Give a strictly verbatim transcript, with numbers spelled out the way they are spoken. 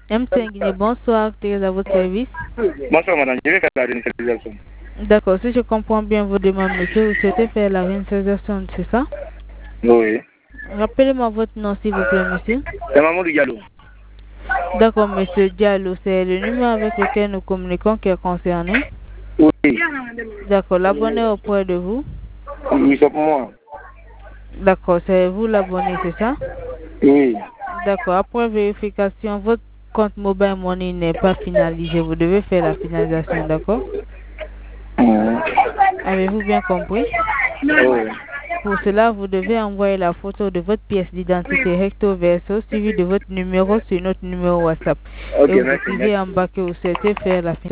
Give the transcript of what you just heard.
M cinq Guinée, bonsoir, Thérèse à votre service. Bonsoir madame, je vais faire la réinitialisation. D'accord, si je comprends bien vos demandes, monsieur, vous souhaitez faire la réinitialisation, c'est ça? Oui. Rappelez-moi votre nom, s'il vous plaît, monsieur. C'est Mamadou Diallo. D'accord, monsieur Diallo, c'est le numéro avec lequel nous communiquons qui est concerné. Oui. D'accord, l'abonné auprès de vous. Oui, c'est pour moi. D'accord, c'est vous l'abonné, c'est ça? Oui. D'accord, après vérification, votre compte mobile money n'est pas finalisé. Vous devez faire la finalisation, d'accord? Mmh. Avez-vous bien compris? Oui. Pour cela, vous devez envoyer la photo de votre pièce d'identité recto verso suivi de votre numéro sur notre numéro WhatsApp. Ok, Et vous merci, écrivez merci. en bas que vous souhaitez faire la finalisation.